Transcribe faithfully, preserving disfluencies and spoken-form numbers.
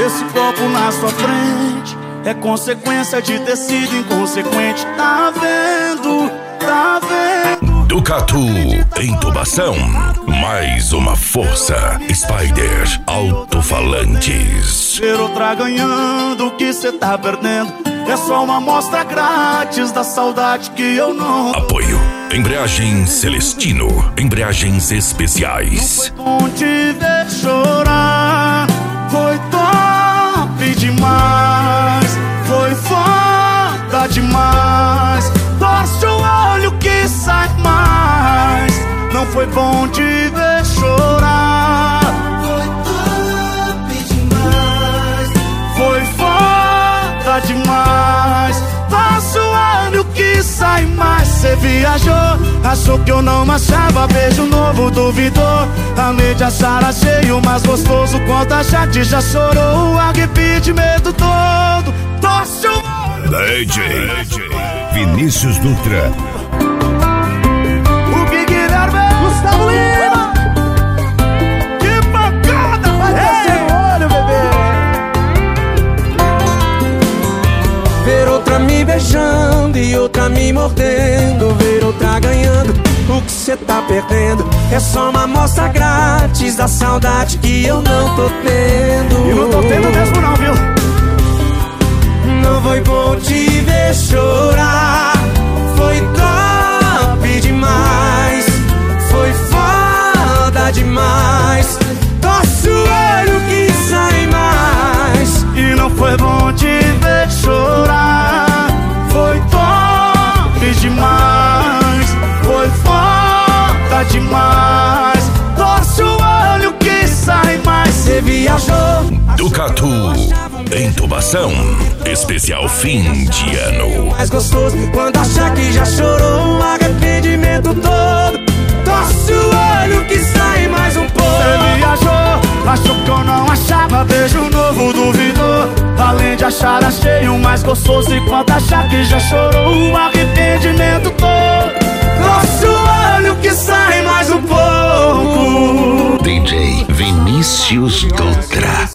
Esse copo na sua frente é consequência de ter sido inconsequente. Tá vendo, tá vendo? Ducatu, intubação, mais uma força. Spider, alto-falantes. Ver outra ganhando o que cê tá perdendo é só uma amostra grátis da saudade que eu não... Apoio, Embreagens Celestino, embreagens especiais. Não foi bom te ver chorar, foi top demais, foi foda demais. Torce o olho que sai mais. Não foi bom te ver chorar, foi top demais, foi foda demais. Torce o olho que sai mais. Cê viajou, achou que eu não achava. Beijo novo, duvidou. A mídia Sara cheio, mais gostoso quanto a Jade já chorou. O arrependimento todo. Torce o olho. D J Vinícius Dutra. O Big Guilherme Gustavo Lima. Que pancada. Vai descer o olho, bebê. Ver outra me beijando e outra me mordendo, ver outra ganhando o que cê tá perdendo é só uma amostra grátis da saudade que eu não tô tendo. E não tô tendo mesmo não, viu? Não foi bom te ver chorar, foi top demais, foi foda demais. Torce o olho que sai mais. E não foi bom te ver chorar, foi top demais, foi foda demais. Torce o olho que sai mais. Cê viajou, Ducatu, intubação, especial fim de ano. mais gostoso quando achar que já chorou. O arrependimento todo. Torce o olho que sai mais um pouco. Cê viajou, achou que eu não achava. Beijo novo, duvidou. Além de achar, achei o mais gostoso enquanto achar que já chorou. O arrependimento todo. Torce o olho que sai mais um pouco. D J Vinícius Dutra.